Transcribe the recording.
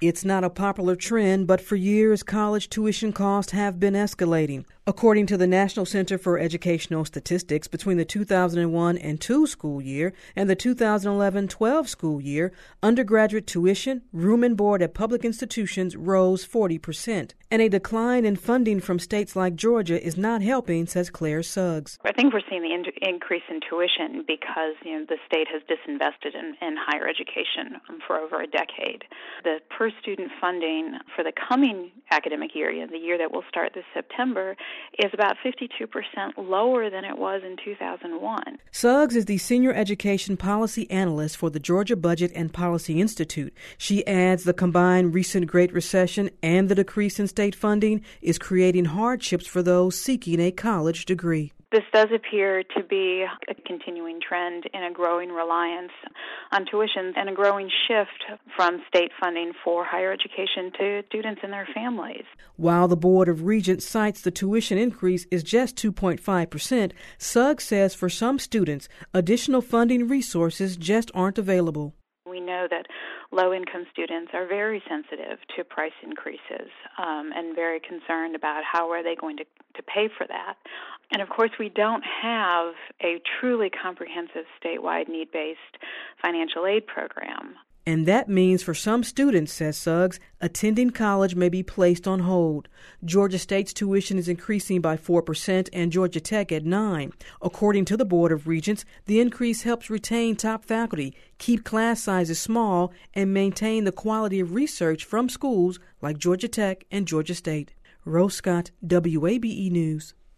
It's not a popular trend, but for years, college tuition costs have been escalating. According to the National Center for Educational Statistics, between the 2001 and 2 school year and the 2011-12 school year, undergraduate tuition, room and board at public institutions rose 40%. And a decline in funding from states like Georgia is not helping, says Claire Suggs. I think we're seeing the increase in tuition because the state has disinvested in higher education for over a decade. The per-student funding for the coming academic year, the year that will start this September, is about 52% lower than it was in 2001. Suggs is the Senior Education Policy Analyst for the Georgia Budget and Policy Institute. She adds the combined recent Great Recession and the decrease in state funding is creating hardships for those seeking a college degree. This does appear to be a continuing trend in a growing reliance on tuition and a growing shift from state funding for higher education to students and their families. While the Board of Regents cites the tuition increase is just 2.5%, Suggs says for some students, additional funding resources just aren't available. We know that low-income students are very sensitive to price increases and very concerned about how are they going to pay for that. And, of course, we don't have a truly comprehensive statewide need-based financial aid program. And that means for some students, says Suggs, attending college may be placed on hold. Georgia State's tuition is increasing by 4% and Georgia Tech at 9%. According to the Board of Regents, the increase helps retain top faculty, keep class sizes small, and maintain the quality of research from schools like Georgia Tech and Georgia State. Rose Scott, WABE News.